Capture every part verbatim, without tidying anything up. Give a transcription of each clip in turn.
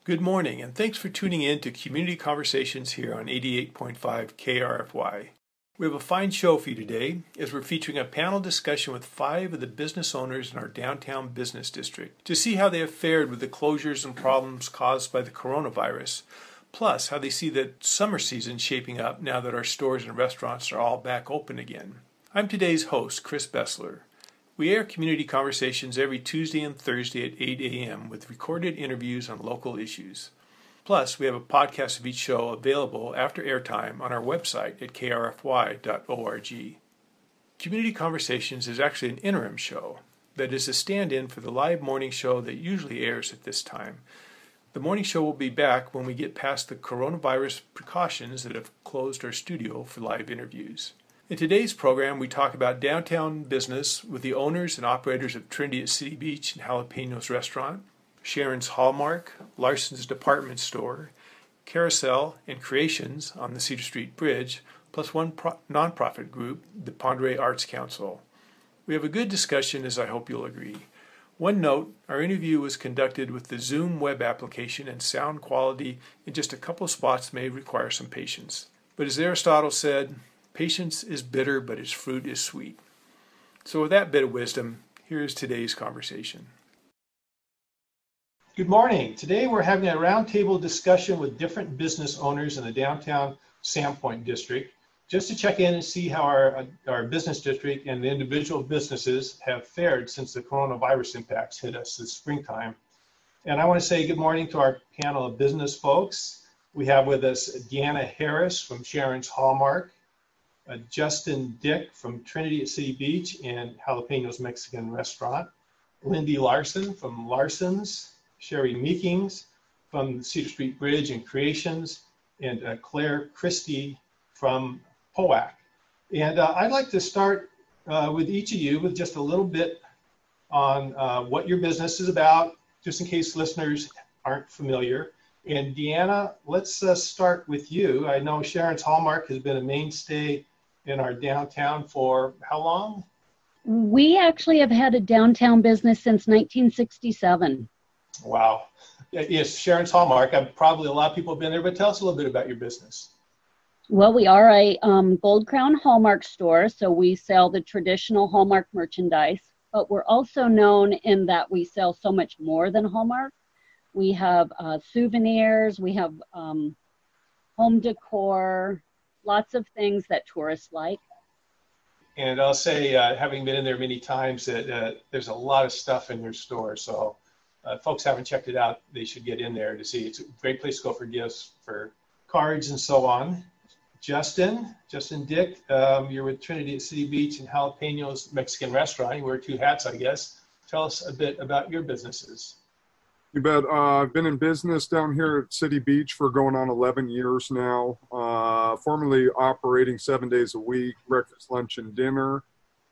Good morning, and thanks for tuning in to Community Conversations here on eighty-eight point five K R F Y. We have a fine show for you today as we're featuring a panel discussion with five of the business owners in our downtown business district to see how they have fared with the closures and problems caused by the coronavirus, plus how they see the summer season shaping up now that our stores and restaurants are all back open again. I'm today's host, Chris Bessler. We air Community Conversations every Tuesday and Thursday at eight a.m. with recorded interviews on local issues. Plus, we have a podcast of each show available after airtime on our website at k r f y dot org. Community Conversations is actually an interim show that is a stand-in for the live morning show that usually airs at this time. The morning show will be back when we get past the coronavirus precautions that have closed our studio for live interviews. In today's program, we talk about downtown business with the owners and operators of Trinity at City Beach and Jalapenos Restaurant, Sharon's Hallmark, Larson's Department Store, Carousel, and Creations on the Cedar Street Bridge, plus one pro- nonprofit group, the Pondere Arts Council. We have a good discussion, as I hope you'll agree. One note, our interview was conducted with the Zoom web application, and sound quality in just a couple of spots may require some patience. But as Aristotle said, patience is bitter, but its fruit is sweet. So with that bit of wisdom, here is today's conversation. Good morning. Today we're having a roundtable discussion with different business owners in the downtown Sandpoint district, just to check in and see how our, our business district and the individual businesses have fared since the coronavirus impacts hit us this springtime. And I want to say good morning to our panel of business folks. We have with us Deanna Harris from Sharon's Hallmark, Uh, Justin Dick from Trinity at City Beach and Jalapenos Mexican Restaurant, Lindy Larson from Larson's, Sherry Meekings from Cedar Street Bridge and Creations, and uh, Claire Christie from P O A C. And uh, I'd like to start uh, with each of you with just a little bit on uh, what your business is about, just in case listeners aren't familiar. And Deanna, let's uh, start with you. I know Sharon's Hallmark has been a mainstay in our downtown for how long? We actually have had a downtown business since nineteen sixty-seven. Wow. Yes, Sharon's Hallmark. I'm, probably a lot of people have been there, but tell us a little bit about your business. Well, we are a um, Gold Crown Hallmark store, so we sell the traditional Hallmark merchandise, but we're also known in that we sell so much more than Hallmark. We have uh, souvenirs, we have um, home decor, lots of things that tourists like. And I'll say, uh, having been in there many times, that uh, there's a lot of stuff in your store. So uh, folks haven't checked it out, they should get in there to see. It's a great place to go for gifts, for cards and so on. Justin, Justin Dick, um, you're with Trinity at City Beach and Jalapenos Mexican Restaurant. You wear two hats, I guess. Tell us a bit about your businesses. You bet. Uh, I've been in business down here at City Beach for going on eleven years now, uh, formerly operating seven days a week, breakfast, lunch, and dinner.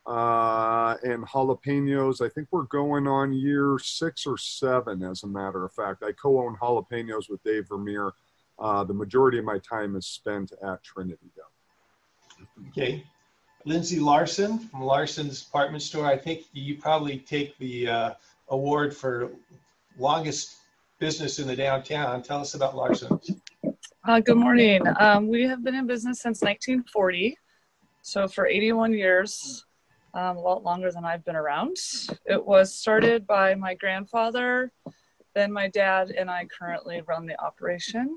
Uh, and Jalapenos, I think we're going on year six or seven, as a matter of fact. I co-own Jalapenos with Dave Vermeer. Uh, the majority of my time is spent at Trinity, though. Okay. Lindsay Larson from Larson's Department Store. I think you probably take the uh, award for longest business in the downtown. Tell us about Larson's. Uh, good morning. Um, we have been in business since nineteen forty, so for eighty-one years, um, a lot longer than I've been around. It was started by my grandfather, then my dad, and I currently run the operation.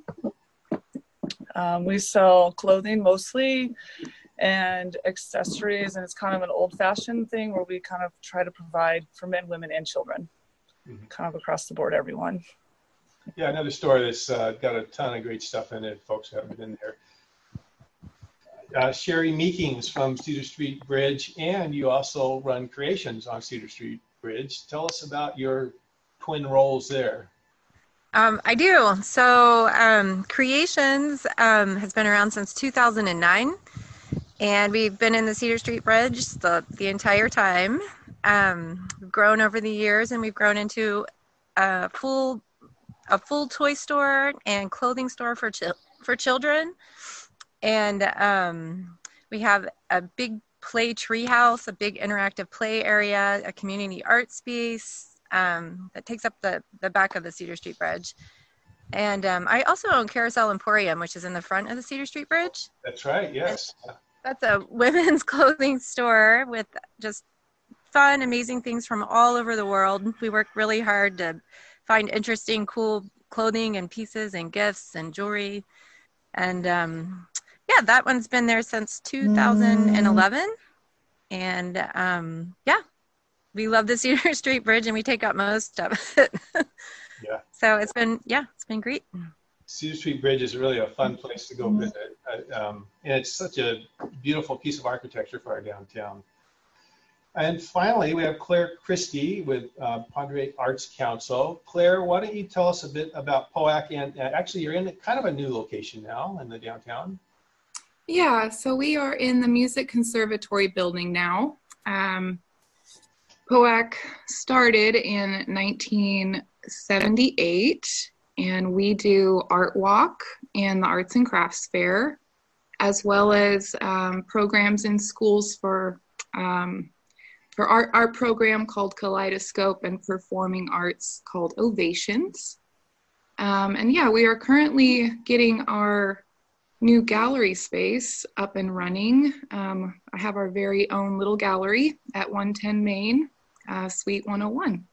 Um, we sell clothing mostly and accessories, and it's kind of an old-fashioned thing where we kind of try to provide for men, women, and children. Mm-hmm. Kind of across the board, everyone. Yeah, another store that's uh, got a ton of great stuff in it. Folks who haven't been there. Uh, Sherry Meekings from Cedar Street Bridge, and you also run Creations on Cedar Street Bridge. Tell us about your twin roles there. Um, I do. So um, Creations um, has been around since two thousand nine, and we've been in the Cedar Street Bridge the, the entire time. Um, we've grown over the years, and we've grown into a full, a full toy store and clothing store for chil- for children. And um, we have a big play tree house, a big interactive play area, a community art space um, that takes up the, the back of the Cedar Street Bridge. And um, I also own Carousel Emporium, which is in the front of the Cedar Street Bridge. That's right, yes. And that's a women's clothing store with just fun, amazing things from all over the world. We work really hard to find interesting, cool clothing and pieces and gifts and jewelry. And um, yeah, that one's been there since two thousand eleven. And um, yeah, we love the Cedar Street Bridge and we take up most of it. Yeah. So it's been, yeah, it's been great. Cedar Street Bridge is really a fun place to go visit. Uh, um, and it's such a beautiful piece of architecture for our downtown. And finally, we have Claire Christie with uh, Padre Arts Council. Claire, why don't you tell us a bit about P O A C? And uh, actually, you're in kind of a new location now in the downtown. Yeah, so we are in the Music Conservatory building now. Um, P O A C started in nineteen seventy-eight, and we do Art Walk and the Arts and Crafts Fair, as well as um, programs in schools for um, for our art program called Kaleidoscope and performing arts called Ovations. Um, and yeah, we are currently getting our new gallery space up and running. Um, I have our very own little gallery at one ten Main, uh, Suite one oh one.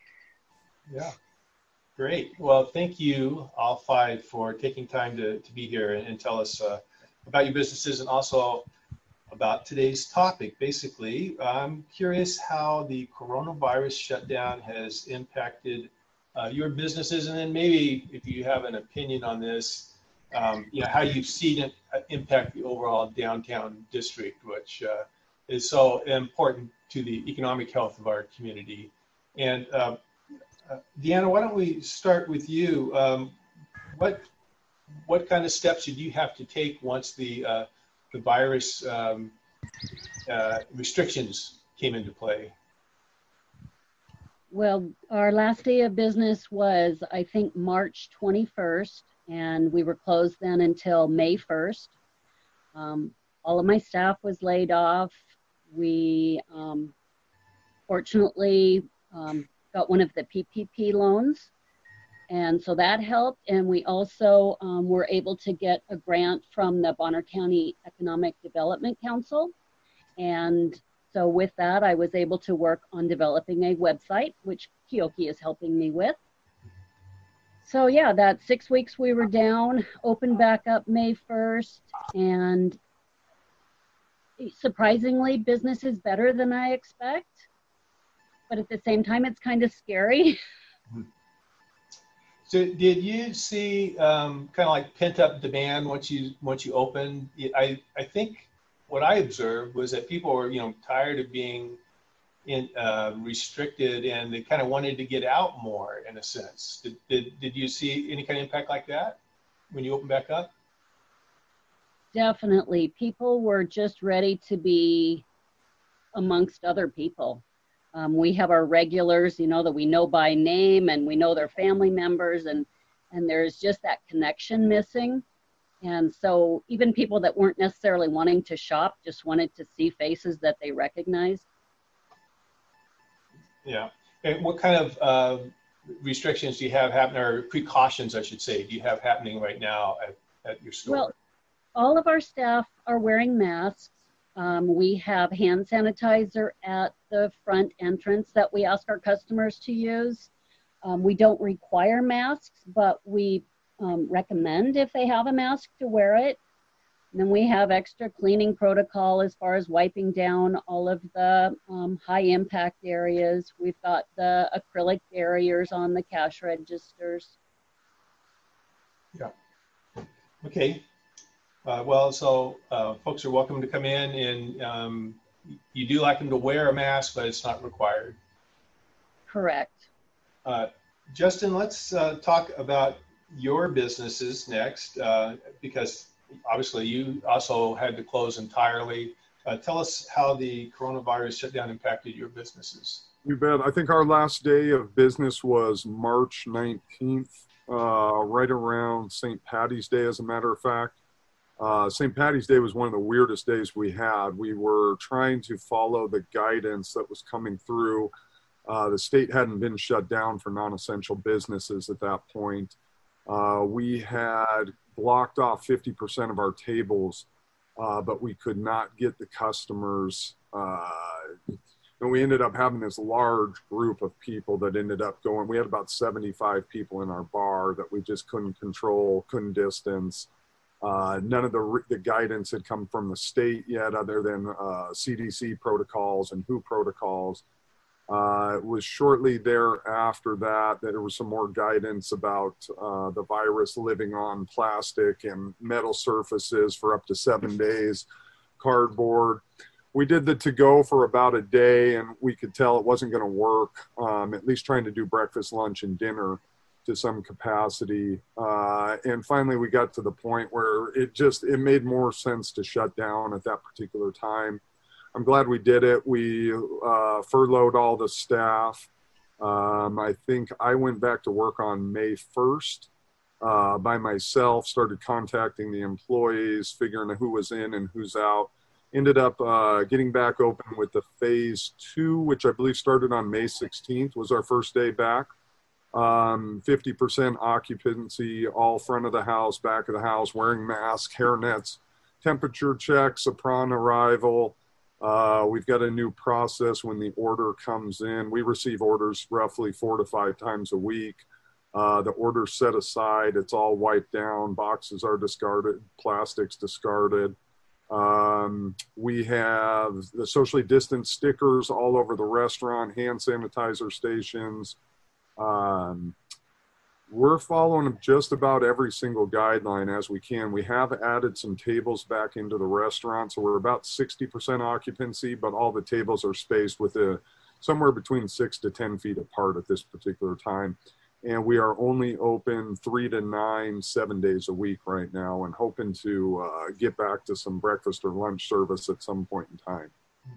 Yeah, great. Well, thank you all five for taking time to, to be here and, and tell us uh, about your businesses and also about today's topic. Basically, I'm curious how the coronavirus shutdown has impacted uh, your businesses, and then maybe if you have an opinion on this, um, you know, how you've seen it impact the overall downtown district, which uh, is so important to the economic health of our community. And uh, uh, Deanna, why don't we start with you? Um, what what kind of steps did you have to take once the uh, the virus um, uh, restrictions came into play? Well, our last day of business was, I think, March twenty-first, and we were closed then until May first. Um, all of my staff was laid off. We um, fortunately um, got one of the P P P loans, and so that helped. And we also um, were able to get a grant from the Bonner County Economic Development Council. And so with that, I was able to work on developing a website, which Keoki is helping me with. So yeah, that six weeks we were down, opened back up May first, and surprisingly, business is better than I expect. But at the same time, it's kind of scary. So did you see um, kind of like pent up demand once you once you opened? I, I think what I observed was that people were, you know, tired of being in, uh, restricted, and they kind of wanted to get out more in a sense. Did, did, did you see any kind of impact like that when you opened back up? Definitely. People were just ready to be amongst other people. Um, we have our regulars, you know, that we know by name and we know their family members, and, and there's just that connection missing. And so even people that weren't necessarily wanting to shop just wanted to see faces that they recognized. Yeah. And what kind of uh, restrictions do you have happening, or precautions, I should say, do you have happening right now at, at your store? Well, all of our staff are wearing masks. Um, we have hand sanitizer at the front entrance that we ask our customers to use. Um, we don't require masks, but we um, recommend if they have a mask to wear it. And then we have extra cleaning protocol as far as wiping down all of the um, high impact areas. We've got the acrylic barriers on the cash registers. Yeah. Okay. Uh, well, so uh, folks are welcome to come in, and um, you do like them to wear a mask, but it's not required. Correct. Uh, Justin, let's uh, talk about your businesses next, uh, because obviously you also had to close entirely. Uh, tell us how the coronavirus shutdown impacted your businesses. You bet. I think our last day of business was March nineteenth, uh, right around Saint Patty's Day, as a matter of fact. Uh, Saint Patty's Day was one of the weirdest days we had. We were trying to follow the guidance that was coming through. Uh, the state hadn't been shut down for non-essential businesses at that point. Uh, we had blocked off fifty percent of our tables, uh, but we could not get the customers. Uh, and we ended up having this large group of people that ended up going. We had about seventy-five people in our bar that we just couldn't control, couldn't distance. Uh, none of the, the guidance had come from the state yet, other than uh, C D C protocols and W H O protocols. Uh, it was shortly thereafter that, that there was some more guidance about uh, the virus living on plastic and metal surfaces for up to seven days, cardboard. We did the to-go for about a day, and we could tell it wasn't going to work, um, at least trying to do breakfast, lunch, and dinner to some capacity. Uh, and finally, we got to the point where it just, it made more sense to shut down at that particular time. I'm glad we did it. We uh, furloughed all the staff. Um, I think I went back to work on May first uh, by myself, started contacting the employees, figuring out who was in and who's out. Ended up uh, getting back open with the phase two, which I believe started on May sixteenth, was our first day back. Um, fifty percent occupancy, all front of the house, back of the house, wearing masks, hairnets, temperature checks upon arrival. Uh, we've got a new process when the order comes in. We receive orders roughly four to five times a week. Uh, the order's set aside. It's all wiped down. Boxes are discarded. Plastics discarded. Um, we have the socially distanced stickers all over the restaurant, hand sanitizer stations. Um, we're following just about every single guideline as we can. We have added some tables back into the restaurant, so we're about sixty percent occupancy, but all the tables are spaced with a, somewhere between six to ten feet apart at this particular time. And we are only open three to nine, seven days a week right now, and hoping to uh, get back to some breakfast or lunch service at some point in time.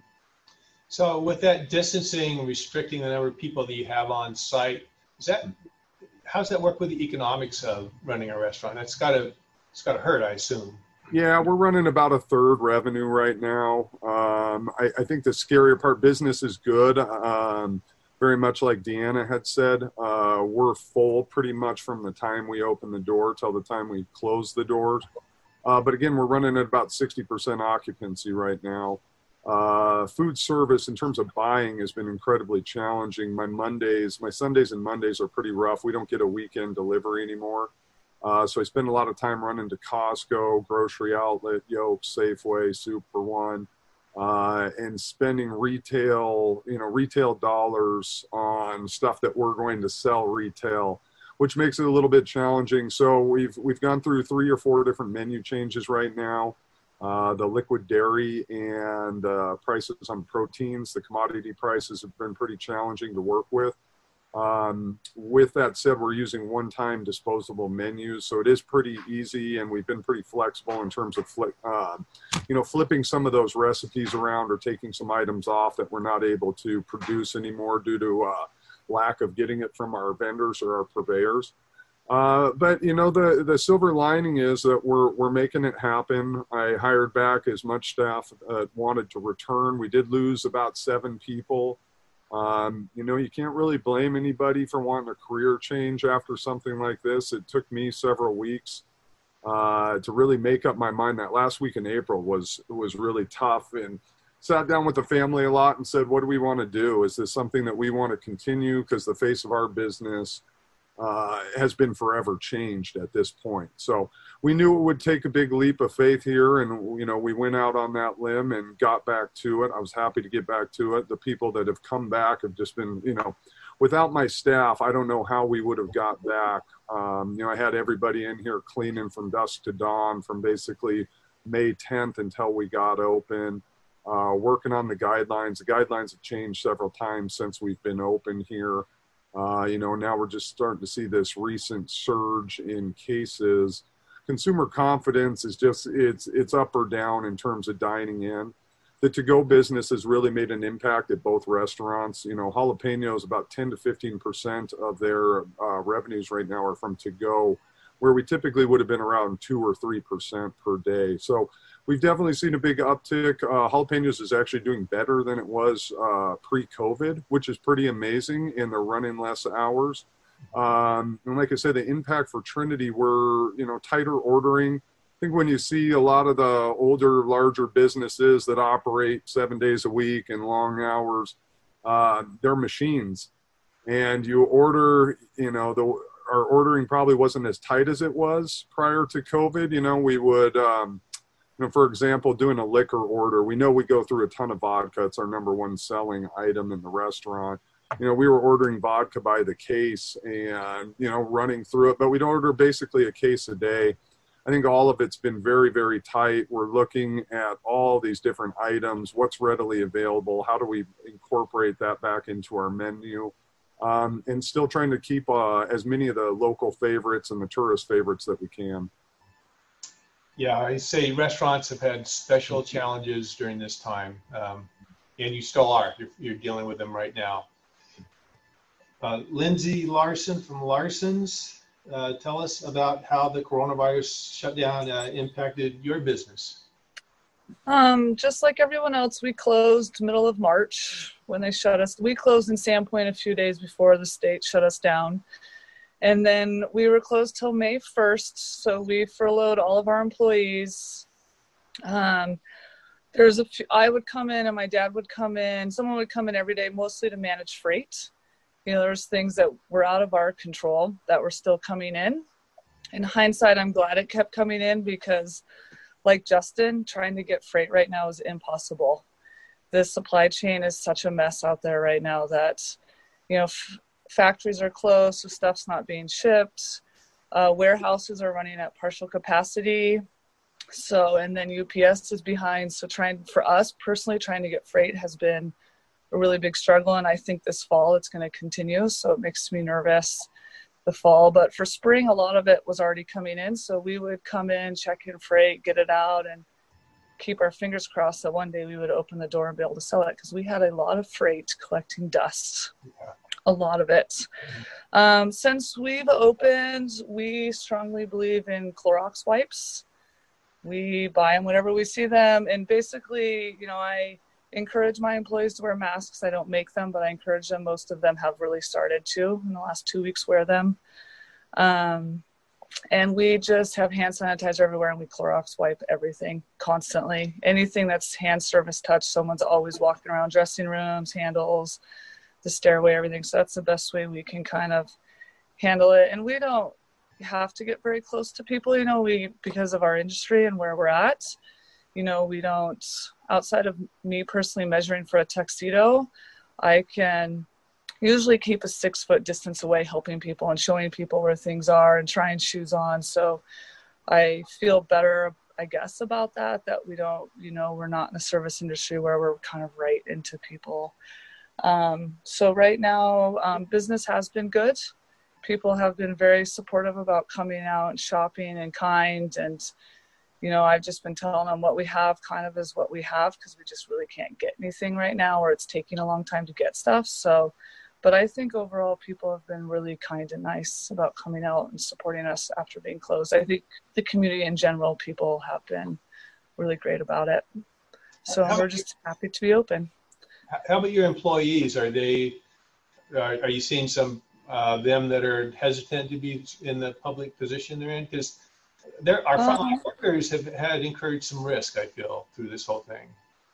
So with that distancing, restricting the number of people that you have on site, is that, how does that work with the economics of running a restaurant? That's gotta, it's gotta hurt, I assume. Yeah, we're running about a third revenue right now. Um, I, I think the scarier part, business is good. Um, very much like Deanna had said, uh, we're full pretty much from the time we open the door till the time we close the doors. Uh, but again, we're running at about sixty percent occupancy right now. Uh, food service in terms of buying has been incredibly challenging. My Mondays, my Sundays and Mondays are pretty rough. We don't get a weekend delivery anymore. Uh, so I spend a lot of time running to Costco, Grocery Outlet, Yoke, Safeway, Super One, uh, and spending retail, you know, retail dollars on stuff that we're going to sell retail, which makes it a little bit challenging. So we've, we've gone through three or four different menu changes right now. Uh, the liquid dairy and uh, prices on proteins, the commodity prices have been pretty challenging to work with. Um, with that said, we're using one-time disposable menus, so it is pretty easy, and we've been pretty flexible in terms of flip, uh, you know, flipping some of those recipes around or taking some items off that we're not able to produce anymore due to uh, lack of getting it from our vendors or our purveyors. Uh, but you know, the the silver lining is that we're we're making it happen. I hired back as much staff uh, wanted to return. We did lose about seven people. Um, you know, you can't really blame anybody for wanting a career change after something like this. It took me several weeks uh, to really make up my mind. That last week in April was was really tough, and sat down with the family a lot and said, what do we want to do? Is this something that we want to continue? Because the face of our business uh, has been forever changed at this point. So we knew it would take a big leap of faith here, and you know, we went out on that limb and got back to it. I was happy to get back to it. The people that have come back have just been, you know, without my staff, I don't know how we would have got back. Um, you know, I had everybody in here cleaning from dusk to dawn from basically May tenth until we got open, uh, working on the guidelines. The guidelines have changed several times since we've been open here. Uh, you know, now we're just starting to see this recent surge in cases. Consumer confidence is just, it's it's up or down in terms of dining in. The to-go business has really made an impact at both restaurants. You know, Jalapenos, about ten to fifteen percent of their uh, revenues right now are from to-go, where we typically would have been around two or three percent per day. So we've definitely seen a big uptick. Uh, Jalapenos is actually doing better than it was uh, pre-COVID, which is pretty amazing, and they're running less hours. Um, and like I said, the impact for Trinity were, you know, tighter ordering. I think when you see a lot of the older, larger businesses that operate seven days a week and long hours, uh, they're machines. And you order, you know, the our ordering probably wasn't as tight as it was prior to COVID. You know, we would, um, you know, for example, doing a liquor order, we know we go through a ton of vodka. It's our number one selling item in the restaurant. You know, we were ordering vodka by the case and, you know, running through it, but we'd order basically a case a day. I think all of it's been very, very tight. We're looking at all these different items, what's readily available, how do we incorporate that back into our menu, um, and still trying to keep uh, as many of the local favorites and the tourist favorites that we can. Yeah, I say restaurants have had special challenges during this time, um, and you still are. You're, you're dealing with them right now. Uh, Lindsay Larson from Larson's, uh, tell us about how the coronavirus shutdown uh, impacted your business. Um, just like everyone else, we closed middle of March when they shut us. We closed in Sandpoint a few days before the state shut us down. And then we were closed till May first. So we furloughed all of our employees. Um, there's a few, I would come in and my dad would come in. Someone would come in every day, mostly to manage freight. You know, there's things that were out of our control that were still coming in. In hindsight, I'm glad it kept coming in because, like Justin, trying to get freight right now is impossible. The supply chain is such a mess out there right now that, you know, f- factories are closed, so stuff's not being shipped. Uh, warehouses are running at partial capacity. So, and then U P S is behind. So trying, for us personally, trying to get freight has been a really big struggle, and I think this fall it's going to continue, so it makes me nervous the fall. But for spring, a lot of it was already coming in, so we would come in, check in freight, get it out, and keep our fingers crossed that one day we would open the door and be able to sell it, because we had a lot of freight collecting dust, yeah. a lot of it. Um, since we've opened, we strongly believe in Clorox wipes. We buy them whenever we see them, and basically, you know, I encourage my employees to wear masks. I don't make them, but I encourage them. Most of them have really started to in the last two weeks wear them. Um, and we just have hand sanitizer everywhere, and we Clorox wipe everything constantly. Anything that's hand service touch, someone's always walking around, dressing rooms, handles, the stairway, everything. So that's the best way we can kind of handle it. And we don't have to get very close to people, you know, we, because of our industry and where we're at, you know, we don't, outside of me personally measuring for a tuxedo, I can usually keep a six foot distance away, helping people and showing people where things are and trying shoes on. So I feel better, I guess, about that, that we don't, you know, we're not in the service industry where we're kind of right into people. Um, so right now, um, business has been good. People have been very supportive about coming out and shopping and kind. And, you know, I've just been telling them what we have kind of is what we have, because we just really can't get anything right now, or it's taking a long time to get stuff. So, but I think overall people have been really kind and nice about coming out and supporting us after being closed. I think the community in general, people have been really great about it. So how, we're just happy to be open. How about your employees? Are they, are, are you seeing some uh, them that are hesitant to be in the public position they're in? Because There, our frontline um, workers have had incurred some risk, I feel, through this whole thing.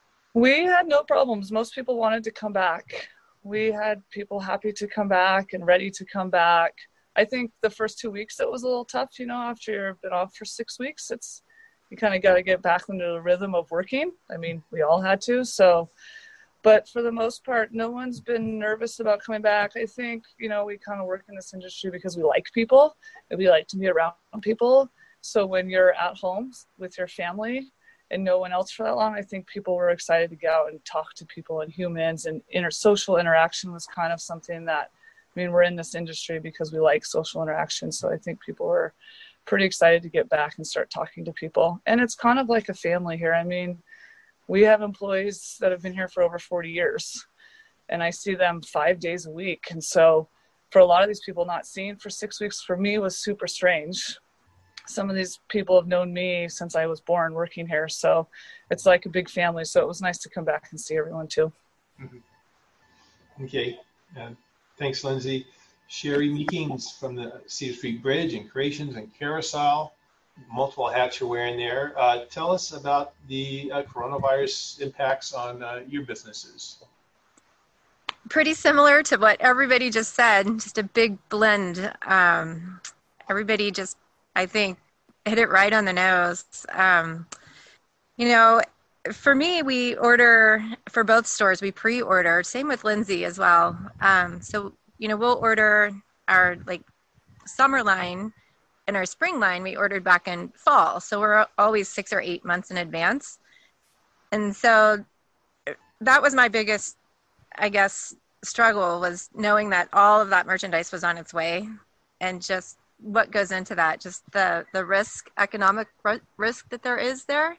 We had no problems. Most people wanted to come back. We had people happy to come back and ready to come back. I think the first two weeks it was a little tough, you know, after you've been off for six weeks, it's, you kind of got to get back into the rhythm of working. I mean, we all had to. So, but for the most part, no one's been nervous about coming back. I think, you know, we kind of work in this industry because we like people and we like to be around people. So when you're at home with your family and no one else for that long, I think people were excited to go out and talk to people and humans, and inter social interaction was kind of something that, I mean, we're in this industry because we like social interaction. So I think people were pretty excited to get back and start talking to people. And it's kind of like a family here. I mean, we have employees that have been here for over forty years, and I see them five days a week. And so for a lot of these people, not seeing for six weeks for me was super strange. Some of these people have known me since I was born working here. So it's like a big family. So it was nice to come back and see everyone too. Mm-hmm. Okay. Uh, thanks, Lindsay. Sherry Meekings from the Cedar Street Bridge and Creations and Carousel. Multiple hats you're wearing there. Uh, tell us about the uh, coronavirus impacts on uh, your businesses. Pretty similar to what everybody just said, just a big blend. Um, everybody just, I think, hit it right on the nose. Um, you know, for me, we order for both stores, we pre-order, same with Lindsay as well. Um, so, you know, we'll order our like summer line and our spring line we ordered back in fall. So we're always six or eight months in advance. And so that was my biggest, I guess, struggle, was knowing that all of that merchandise was on its way, and just what goes into that, just the, the risk, economic risk that there is there.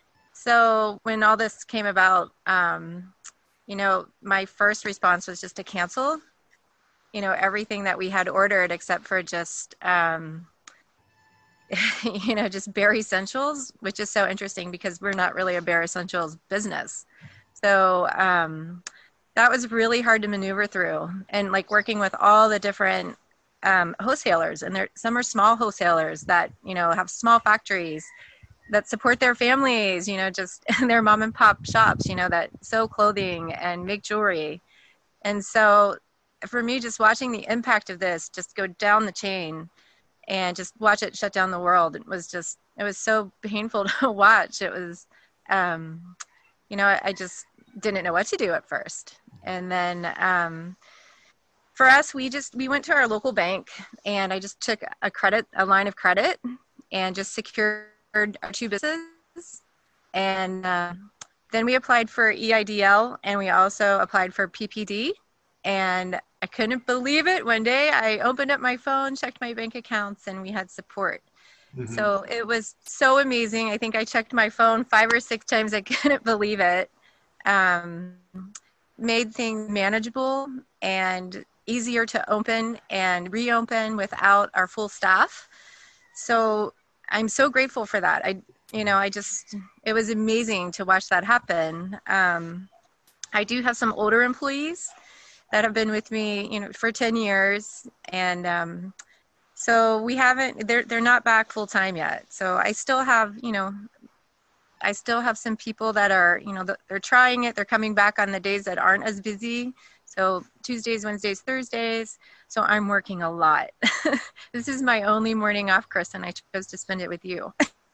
So when all this came about, um, you know, my first response was just to cancel, you know, everything that we had ordered except for just, um, you know, just bare essentials, which is so interesting because we're not really a bare essentials business. So um, that was really hard to maneuver through, and like working with all the different um, wholesalers, and there, some are small wholesalers that, you know, have small factories that support their families, you know, just their mom and pop shops, you know, that sew clothing and make jewelry. And so for me, just watching the impact of this just go down the chain and just watch it shut down the world, it was just, it was so painful to watch. It was, um, you know, I, I just didn't know what to do at first. And then um, for us, we just, we went to our local bank, and I just took a credit, a line of credit, and just secured our two businesses. And uh, then we applied for E I D L, and we also applied for P P D. And I couldn't believe it. One day I opened up my phone, checked my bank accounts, and we had support. Mm-hmm. So it was so amazing. I think I checked my phone five or six times. I couldn't believe it. Um, made things manageable and easier to open and reopen without our full staff. So I'm so grateful for that. I, you know, I just, it was amazing to watch that happen. Um, I do have some older employees that have been with me, you know, for ten years. And um, so we haven't, they're, they're not back full time yet. So I still have, you know, I still have some people that are, you know, they're trying it. They're coming back on the days that aren't as busy. So Tuesdays, Wednesdays, Thursdays. So I'm working a lot. This is my only morning off, Chris, and I chose to spend it with you.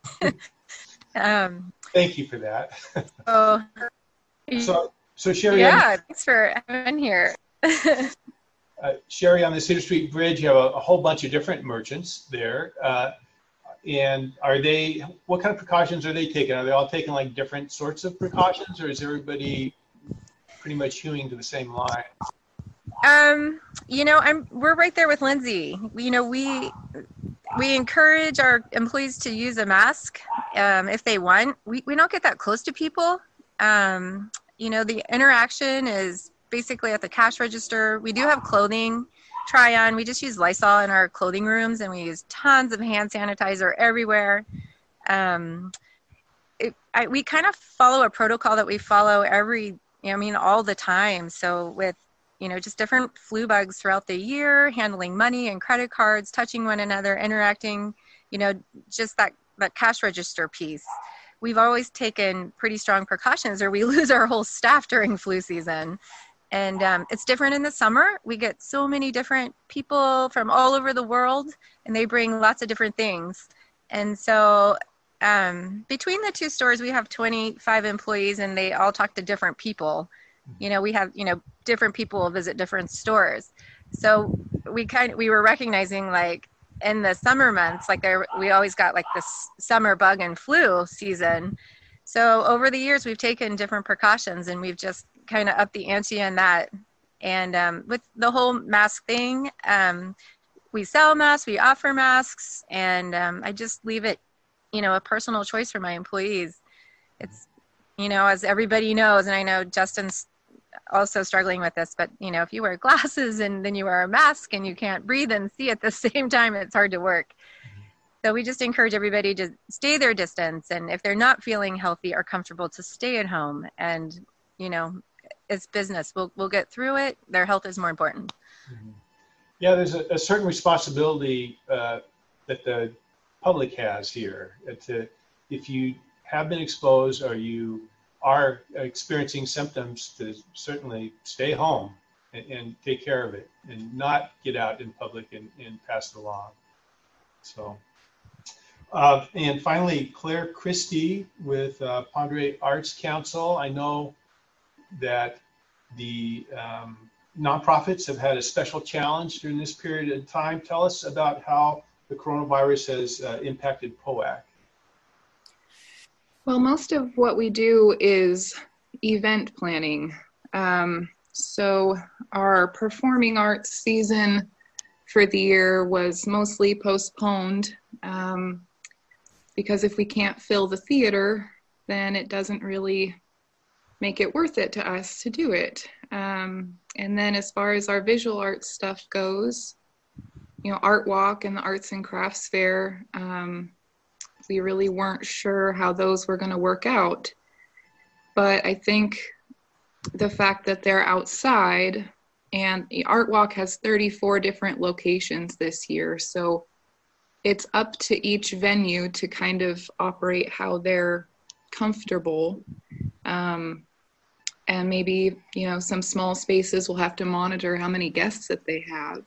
um, Thank you for that. so, so, so Sherry. Yeah, on, thanks for having here. uh, Sherry, on the Cedar Street Bridge, you have a, a whole bunch of different merchants there. Uh, and are they, what kind of precautions are they taking? Are they all taking like different sorts of precautions, or is everybody pretty much hewing to the same line? Um, you know, I'm, we're right there with Lindsay. You know, we, we encourage our employees to use a mask um, if they want. We, we don't get that close to people. Um, you know, the interaction is basically at the cash register. We do have clothing try on. We just use Lysol in our clothing rooms, and we use tons of hand sanitizer everywhere. Um, it, I, we kind of follow a protocol that we follow every, you know, I mean, all the time. So with, you know, just different flu bugs throughout the year, handling money and credit cards, touching one another, interacting, you know, just that, that cash register piece. We've always taken pretty strong precautions, or we lose our whole staff during flu season. And um, it's different in the summer. We get so many different people from all over the world, and they bring lots of different things. And so um, between the two stores, we have twenty-five employees, and they all talk to different people. You know, we have, you know, different people visit different stores. So we kind of, we were recognizing, like, in the summer months, like there, we always got like this summer bug and flu season. So over the years, we've taken different precautions, and we've just kind of upped the ante on that. And um, with the whole mask thing, um, we sell masks, we offer masks, and um, I just leave it, you know, a personal choice for my employees. It's, you know, as everybody knows, and I know Justin's also struggling with this, but, you know, if you wear glasses and then you wear a mask and you can't breathe and see at the same time, it's hard to work. So we just encourage everybody to stay their distance, and if they're not feeling healthy or comfortable, to stay at home. And, you know, it's business. We'll we'll get through it. Their health is more important. Mm-hmm. Yeah, there's a, a certain responsibility uh, that the public has here. Uh, To, if you have been exposed or you are experiencing symptoms, to certainly stay home and, and take care of it and not get out in public and, and pass it along. So, uh, and finally, Claire Christie with uh, Pondere Arts Council. I know that the um, nonprofits have had a special challenge during this period of time. Tell us about how the coronavirus has uh, impacted P O A C. Well, most of what we do is event planning. Um, so our performing arts season for the year was mostly postponed um, because if we can't fill the theater, then it doesn't really make it worth it to us to do it. Um, and then as far as our visual arts stuff goes, you know, Art Walk and the Arts and Crafts Fair, um, we really weren't sure how those were going to work out. But I think the fact that they're outside, and the Art Walk has thirty-four different locations this year, so it's up to each venue to kind of operate how they're comfortable. Um, and maybe, you know, some small spaces will have to monitor how many guests that they have.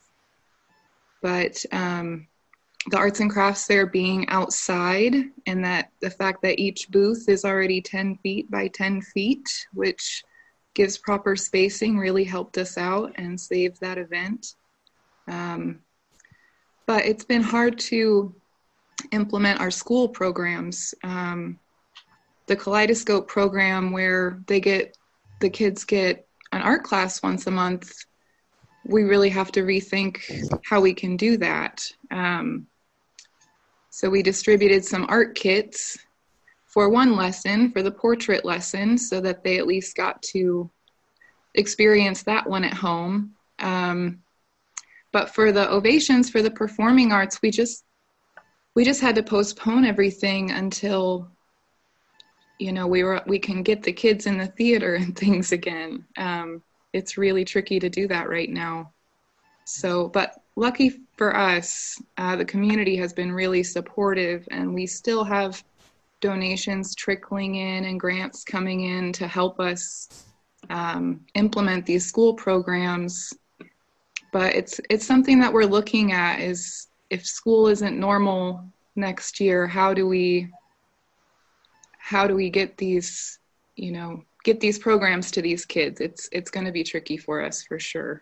But um, the arts and crafts fair being outside, and that the fact that each booth is already ten feet by ten feet, which gives proper spacing, really helped us out and saved that event. Um, but it's been hard to implement our school programs. Um, the Kaleidoscope program, where they get, the kids get an art class once a month, we really have to rethink how we can do that. Um, so we distributed some art kits for one lesson, for the portrait lesson, so that they at least got to experience that one at home. Um, but for the ovations, for the performing arts, we just, we just had to postpone everything until, you know, we were, we can get the kids in the theater and things again. Um, it's really tricky to do that right now. So, but lucky for us, uh, the community has been really supportive, and we still have donations trickling in and grants coming in to help us um, implement these school programs. But it's it's something that we're looking at, is if school isn't normal next year, how do we how do we get these, you know, get these programs to these kids? It's it's going to be tricky for us for sure.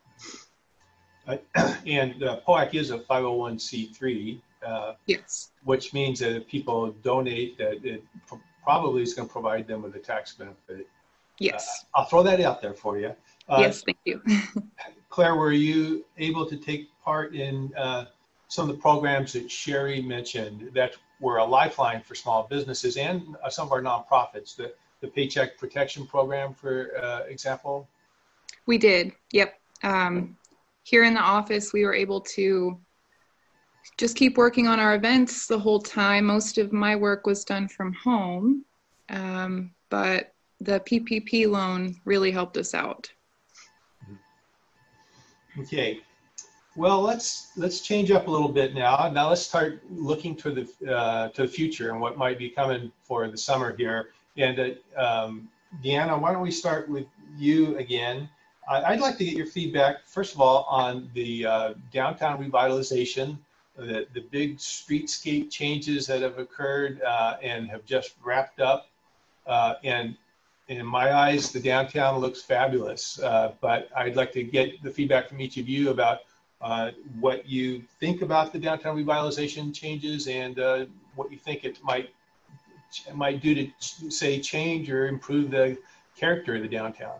Uh, and uh, P O A C is a five oh one c three, uh, Yes. which means that if people donate, that it pr- probably is going to provide them with a tax benefit. Yes. Uh, I'll throw that out there for you. Uh, Yes, thank you. Claire, were you able to take part in uh, some of the programs that Sherry mentioned that were a lifeline for small businesses and uh, some of our nonprofits, the, the Paycheck Protection Program, for uh, example? We did. Yep. Um, here in the office, we were able to just keep working on our events the whole time. Most of my work was done from home, um, but the P P P loan really helped us out. Okay. Well, let's let's change up a little bit now. Now let's start looking to the uh, to the future and what might be coming for the summer here. And uh, um, Deanna, why don't we start with you again? I'd like to get your feedback, first of all, on the uh, downtown revitalization, the, the big streetscape changes that have occurred uh, and have just wrapped up. Uh, and in my eyes, the downtown looks fabulous. Uh, but I'd like to get the feedback from each of you about uh, what you think about the downtown revitalization changes and uh, what you think it might, it might do to, say, change or improve the character of the downtown.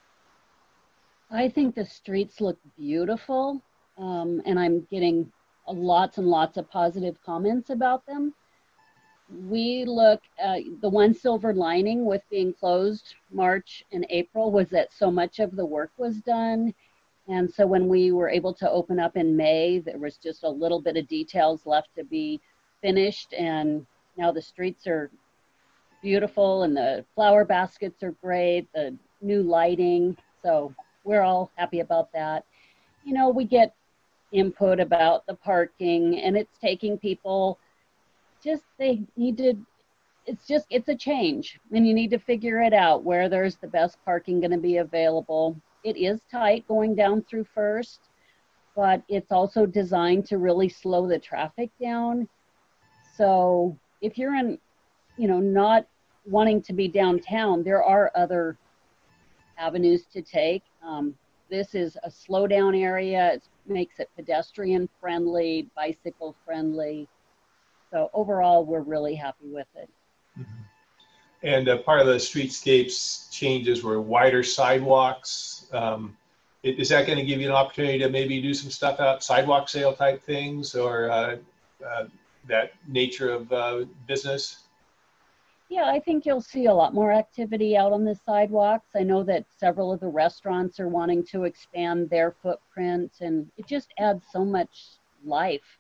I think the streets look beautiful, um, and I'm getting lots and lots of positive comments about them. We look at the one silver lining with being closed March and April was that so much of the work was done. And so when we were able to open up in May, there was just a little bit of details left to be finished. And now the streets are beautiful and the flower baskets are great, the new lighting. So we're all happy about that. You know, we get input about the parking, and it's taking people, just, they need to, it's just, it's a change, and you need to figure it out where there's the best parking going to be available. It is tight going down through First, but it's also designed to really slow the traffic down. So if you're in, you know, not wanting to be downtown, there are other avenues to take. Um, this is a slow down area. It makes it pedestrian friendly, bicycle friendly. So overall, we're really happy with it. Mm-hmm. And uh, part of the streetscapes changes were wider sidewalks. Um, is that going to give you an opportunity to maybe do some stuff out, sidewalk sale type things, or uh, uh, that nature of uh, business? Yeah, I think you'll see a lot more activity out on the sidewalks. I know that several of the restaurants are wanting to expand their footprint, and it just adds so much life.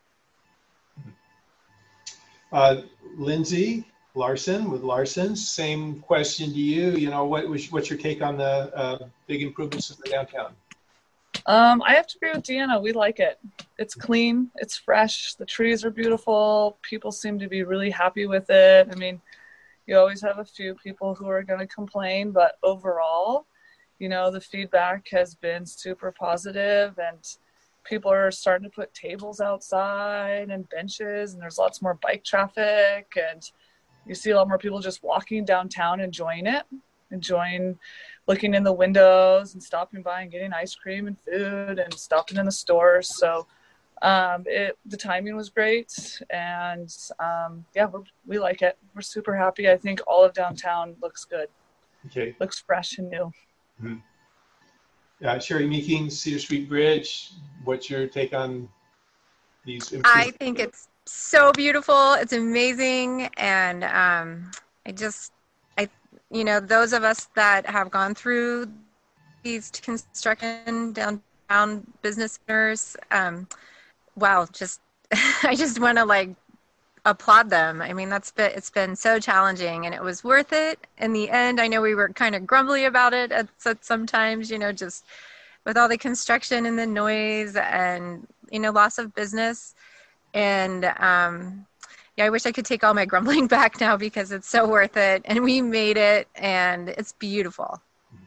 Uh, Lindsay Larson with Larson's, same question to you. You know, what was, what's your take on the uh, big improvements in the downtown? Um, I have to agree with Deanna. We like it. It's clean. It's fresh. The trees are beautiful. People seem to be really happy with it. I mean, you always have a few people who are going to complain, but overall, you know, the feedback has been super positive, and people are starting to put tables outside and benches, and there's lots more bike traffic, and you see a lot more people just walking downtown, enjoying it, enjoying looking in the windows and stopping by and getting ice cream and food and stopping in the stores. So um, it, the timing was great, and um, yeah, we're, we like it. We're super happy. I think all of downtown looks good. Okay. Looks fresh and new. Mm-hmm. Uh, Sherry Meekings, Cedar Street Bridge, what's your take on these improvements? I think it's so beautiful. It's amazing. And um, I just, I, you know, those of us that have gone through these construction downtown business centers, um, wow, just, I just want to like applaud them. I mean, that's been, it's been so challenging, and it was worth it in the end. I know we were kind of grumbly about it at, at sometimes, you know, just with all the construction and the noise and, you know, loss of business. And um, yeah, I wish I could take all my grumbling back now, because it's so worth it, and we made it, and it's beautiful.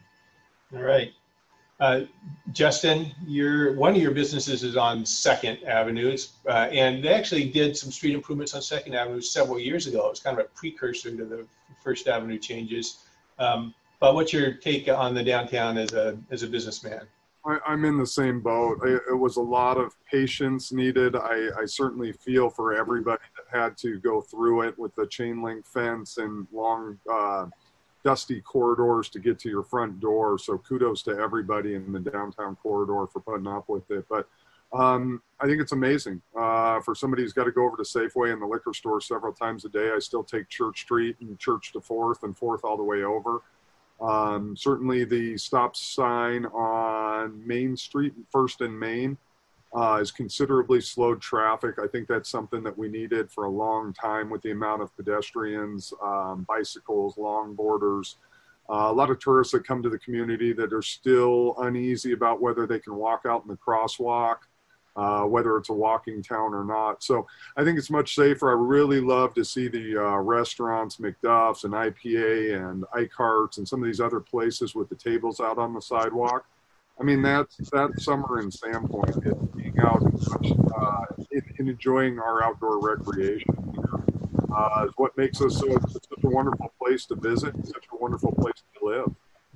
All right. Uh, Justin, your one of your businesses is on Second Avenue, it's, uh, and they actually did some street improvements on Second Avenue several years ago. It was kind of a precursor to the First Avenue changes. Um, but what's your take on the downtown as a as a businessman? I, I'm in the same boat. I, it was a lot of patience needed. I, I certainly feel for everybody that had to go through it with the chain link fence and long, uh, dusty corridors to get to your front door. So kudos to everybody in the downtown corridor for putting up with it. But um, I think it's amazing. Uh, for somebody who's got to go over to Safeway and the liquor store several times a day, I still take Church Street and Church to Fourth and Fourth all the way over. Um, certainly the stop sign on Main Street, First and Main, uh, has considerably slowed traffic. I think that's something that we needed for a long time with the amount of pedestrians, um, bicycles, longboarders, uh, a lot of tourists that come to the community that are still uneasy about whether they can walk out in the crosswalk, uh, whether it's a walking town or not. So I think it's much safer. I really love to see the uh, restaurants, McDuff's and I P A and Eichhardt's and some of these other places with the tables out on the sidewalk. I mean, that's that summer in Sandpoint, is being out and, uh, and enjoying our outdoor recreation here, uh, is what makes us so, such a wonderful place to visit, such a wonderful place to live.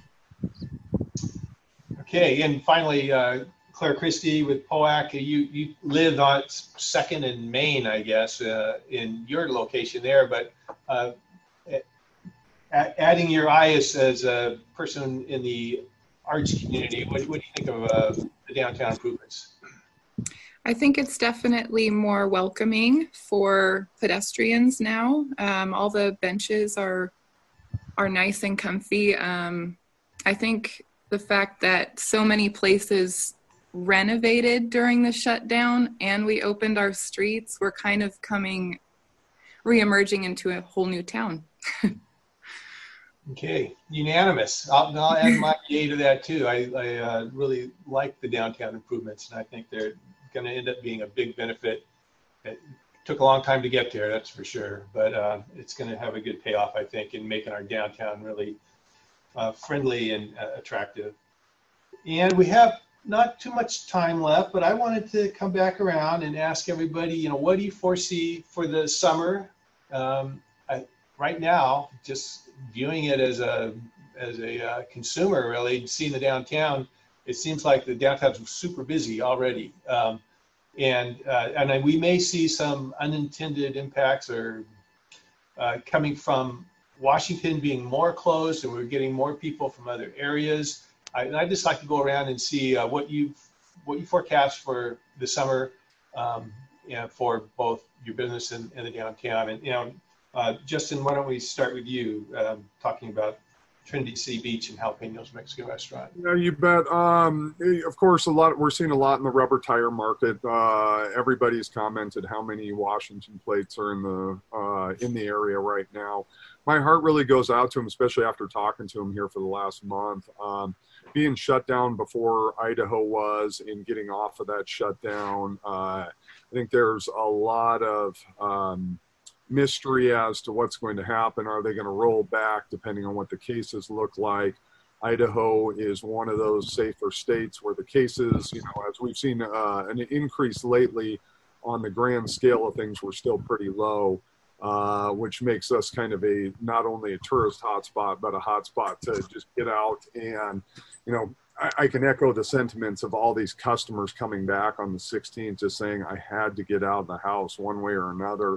Okay, and finally, uh, Claire Christie with P O A C. You you live on Second and Main, I guess, uh, in your location there. But uh, adding your eye as, as a person in the arts community, what, what do you think of uh, the downtown improvements? I think it's definitely more welcoming for pedestrians now. Um, all the benches are are nice and comfy. Um, I think the fact that so many places renovated during the shutdown and we opened our streets, we're kind of coming, re-emerging into a whole new town. Okay, unanimous. I'll, I'll add my yay to that too. I, I uh, really like the downtown improvements, and I think they're going to end up being a big benefit. It took a long time to get there, that's for sure, but uh, it's going to have a good payoff, I think, in making our downtown really uh, friendly and uh, attractive. And we have not too much time left, but I wanted to come back around and ask everybody, you know, what do you foresee for the summer? Um, I, right now, just viewing it as a as a uh, consumer, really seeing the downtown, it seems like the downtown's super busy already, um, and uh, and we may see some unintended impacts or uh, coming from Washington being more closed, and we're getting more people from other areas. I, and I'd just like to go around and see uh, what you what you forecast for the summer, um, you know, for both your business and, and the downtown. And you know, uh, Justin, why don't we start with you, um, talking about Trinity City Beach and Jalapenos Mexican restaurant? Yeah, you bet. Um, of course, a lot. We're seeing a lot in the rubber tire market. Uh, everybody's commented how many Washington plates are in the uh, in the area right now. My heart really goes out to them, especially after talking to them here for the last month. Um, being shut down before Idaho was, and getting off of that shutdown, uh, I think there's a lot of um, mystery as to what's going to happen. Are they going to roll back depending on what the cases look like? Idaho is one of those safer states where the cases, you know, as we've seen uh, an increase lately on the grand scale of things, we're still pretty low, uh, which makes us kind of a, not only a tourist hotspot, but a hotspot to just get out. And, you know, I, I can echo the sentiments of all these customers coming back on the sixteenth, just saying, I had to get out of the house one way or another.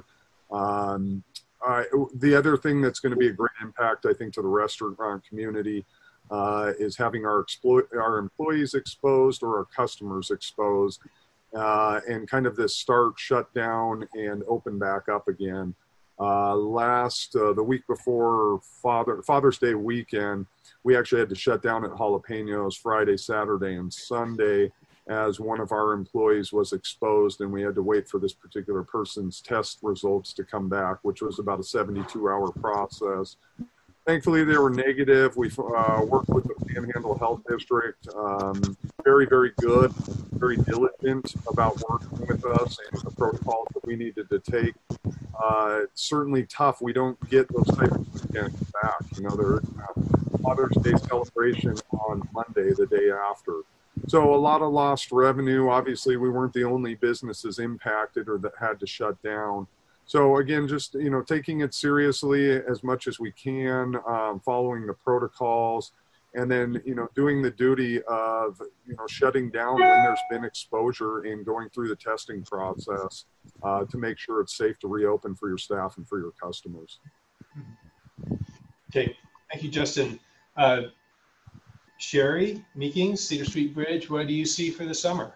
Um, uh, the other thing that's going to be a great impact, I think, to the restaurant community uh, is having our, explo- our employees exposed or our customers exposed, uh, and kind of this start, shut down, and open back up again. Uh, last, uh, the week before Father, Father's Day weekend, we actually had to shut down at Jalapenos Friday, Saturday, and Sunday, as one of our employees was exposed, and we had to wait for this particular person's test results to come back, which was about a seventy-two hour process. Thankfully, they were negative. We uh, worked with the Panhandle Health District, um, very, very good, very diligent about working with us and the protocols that we needed to take. Uh, it's certainly tough. We don't get those type of weekends back. You know, there's a Father's Day celebration on Monday, the day after. So a lot of lost revenue. Obviously, we weren't the only businesses impacted or that had to shut down. So again, just, you know, taking it seriously as much as we can, um, following the protocols, and then, you know, doing the duty of, you know, shutting down when there's been exposure and going through the testing process uh, to make sure it's safe to reopen for your staff and for your customers. Okay, thank you, Justin. Uh, Sherry Meekings, Cedar Street Bridge, what do you see for the summer?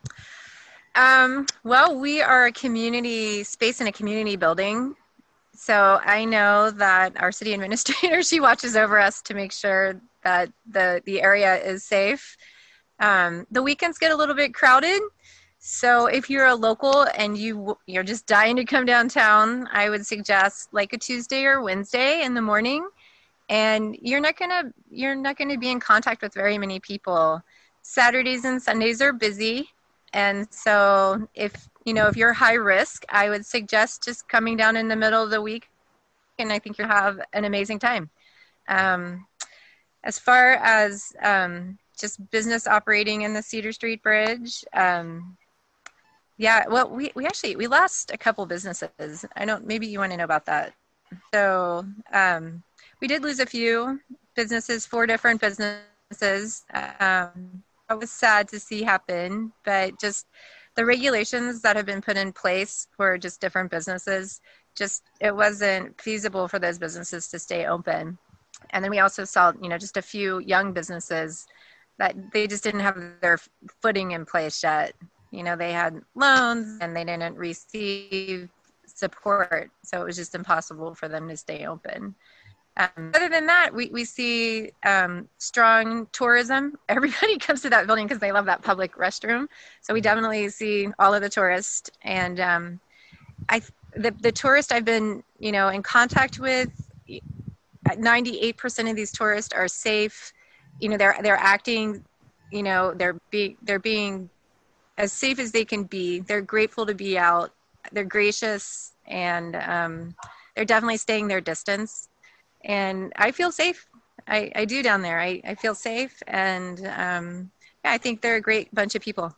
Um, well, we are a community space in a community building. So I know that our city administrator, she watches over us to make sure that the, the area is safe. Um, the weekends get a little bit crowded. So if you're a local and you, you're just dying to come downtown, I would suggest like a Tuesday or Wednesday in the morning. And you're not gonna you're not gonna be in contact with very many people. Saturdays and Sundays are busy. And so if, you know, if you're high risk, I would suggest just coming down in the middle of the week, and I think you'll have an amazing time. Um, as far as um, just business operating in the Cedar Street Bridge, um, yeah, well, we, we actually, we lost a couple businesses. I don't, maybe you want to know about that. So um, we did lose a few businesses, four different businesses. Um, It was sad to see happen, but just the regulations that have been put in place for just different businesses, just it wasn't feasible for those businesses to stay open. And then we also saw, you know, just a few young businesses that they just didn't have their footing in place yet. You know, they had loans and they didn't receive support, so it was just impossible for them to stay open. Um, other than that, we, we see um, strong tourism. Everybody comes to that building because they love that public restroom. So we definitely see all of the tourists. And um, I, the, the tourist I've been, you know, in contact with, ninety-eight percent of these tourists are safe. You know, they're they're acting, you know, they're being they're being as safe as they can be. They're grateful to be out. They're gracious, and um, they're definitely staying their distance. And I feel safe. I, I do down there. I, I feel safe, and um, yeah, I think they're a great bunch of people.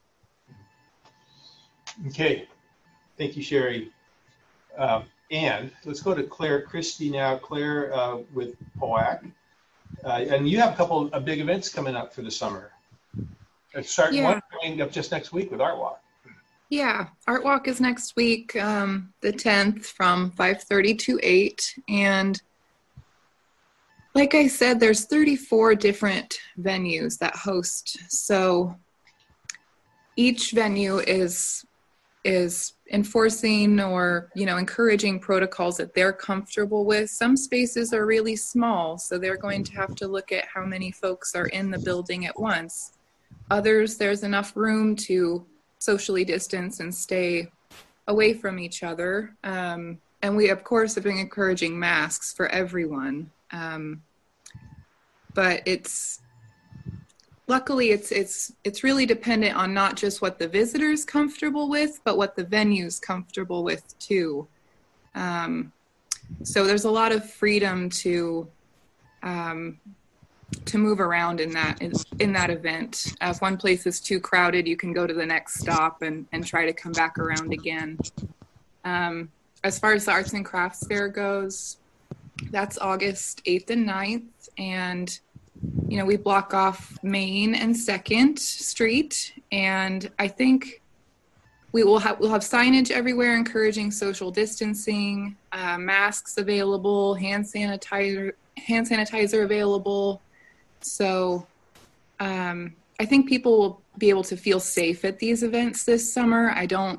Okay, thank you, Sherry. Um, and let's go to Claire Christie now. Claire uh, with P O A C. Uh, and you have a couple of big events coming up for the summer. Start Yeah. one coming up just next week with Art Walk. Yeah, Art Walk is next week, um, the tenth, from five thirty to eight. And like I said, there's thirty-four different venues that host. So each venue is is enforcing or, you know, encouraging protocols that they're comfortable with. Some spaces are really small, so they're going to have to look at how many folks are in the building at once. Others, there's enough room to socially distance and stay away from each other. Um, and we, of course, have been encouraging masks for everyone. Um, but it's, luckily, it's it's it's really dependent on not just what the visitor's comfortable with, but what the venue's comfortable with too. Um, so there's a lot of freedom to um, to move around in that in, in that event. Uh, if one place is too crowded, you can go to the next stop and and try to come back around again. Um, as far as the Arts and Crafts Fair goes, that's August eighth and ninth, and you know, we block off Main and Second Street, and I think we will have we'll have signage everywhere encouraging social distancing, uh, masks available, hand sanitizer hand sanitizer available. So um, I think people will be able to feel safe at these events this summer. I don't,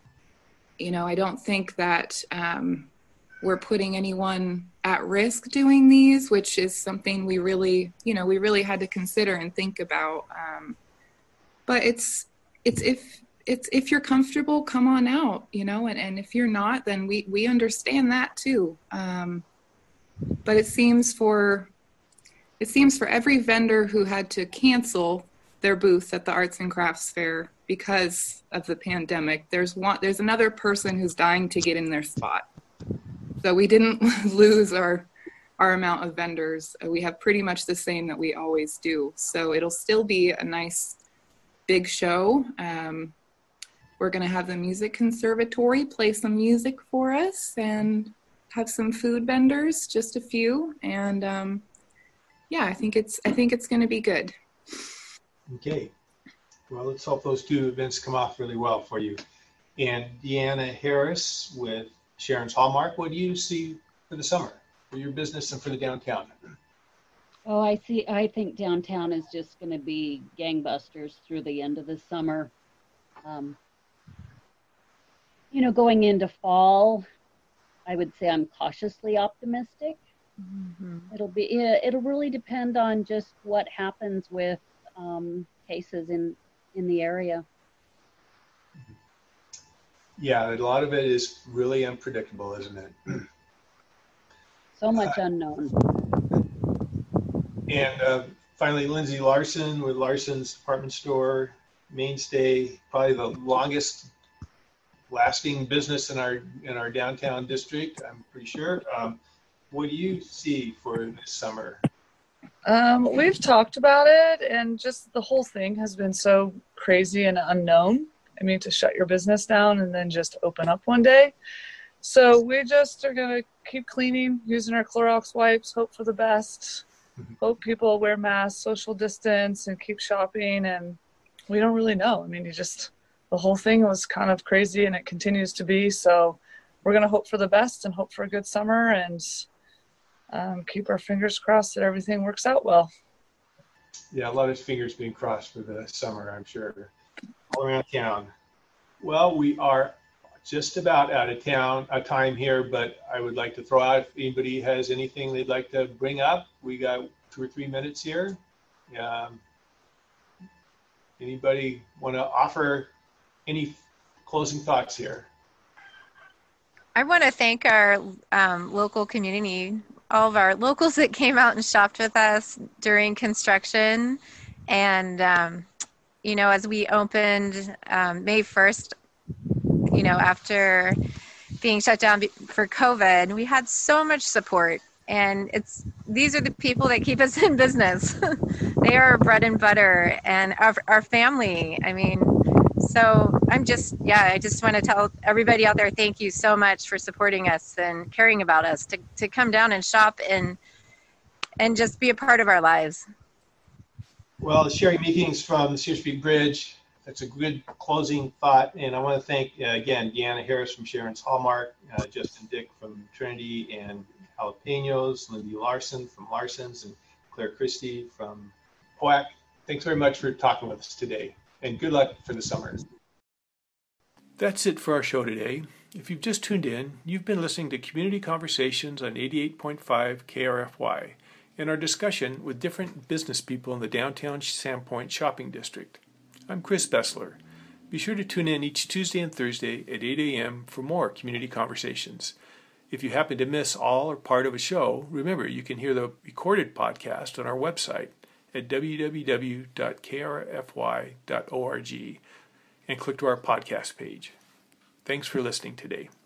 you know, I don't think that um, we're putting anyone at risk doing these, which is something we really, you know, we really had to consider and think about. Um, but it's, it's if it's if you're comfortable, come on out, you know, and, and if you're not, then we we understand that too. Um, but it seems for it seems for every vendor who had to cancel their booth at the Arts and Crafts Fair because of the pandemic, there's one there's another person who's dying to get in their spot. So we didn't lose our our amount of vendors. We have pretty much the same that we always do. So it'll still be a nice big show. Um, we're going to have the Music Conservatory play some music for us and have some food vendors, just a few. And um, yeah, I think it's I think it's going to be good. Okay. Well, let's hope those two events come off really well for you. And Deanna Harris with Sharon's Hallmark, what do you see for the summer, for your business and for the downtown? Oh, I see. I think downtown is just going to be gangbusters through the end of the summer. Um, you know, going into fall, I would say I'm cautiously optimistic. Mm-hmm. It'll be. It'll really depend on just what happens with um, cases in in the area. Yeah, a lot of it is really unpredictable, isn't it? So much uh, unknown. And uh, finally, Lindsay Larson with Larson's Department Store, mainstay, probably the longest lasting business in our in our downtown district, I'm pretty sure. Um, what do you see for this summer? Um, we've talked about it, and just the whole thing has been so crazy and unknown. I mean, to shut your business down and then just open up one day. So we just are going to keep cleaning, using our Clorox wipes, hope for the best, hope people wear masks, social distance, and keep shopping. And we don't really know. I mean, you just, the whole thing was kind of crazy, and it continues to be. So we're going to hope for the best and hope for a good summer, and um, keep our fingers crossed that everything works out well. Yeah, a lot of fingers being crossed for the summer, I'm sure. All around town. Well, we are just about out of town, out of time here, but I would like to throw out if anybody has anything they'd like to bring up. We got two or three minutes here. Um, anybody want to offer any closing thoughts here? I want to thank our um, local community, all of our locals that came out and shopped with us during construction, and um, you know, as we opened um, May first, you know, after being shut down for COVID, we had so much support. And it's these are the people that keep us in business. They are our bread and butter and our, our family. I mean, so I'm just, yeah, I just want to tell everybody out there, thank you so much for supporting us and caring about us, to, to come down and shop and and just be a part of our lives. Well, Sherry Meekings from the Cedar Street Bridge. That's a good closing thought. And I want to thank, uh, again, Deanna Harris from Sharon's Hallmark, uh, Justin Dick from Trinity and Jalapenos, Lindy Larson from Larson's, and Claire Christie from P O A C. Thanks very much for talking with us today. And good luck for the summer. That's it for our show today. If you've just tuned in, you've been listening to Community Conversations on eighty-eight point five K R F Y in our discussion with different business people in the downtown Sandpoint shopping district. I'm Chris Bessler. Be sure to tune in each Tuesday and Thursday at eight a.m. for more Community Conversations. If you happen to miss all or part of a show, remember you can hear the recorded podcast on our website at w w w dot k r f y dot org and click to our podcast page. Thanks for listening today.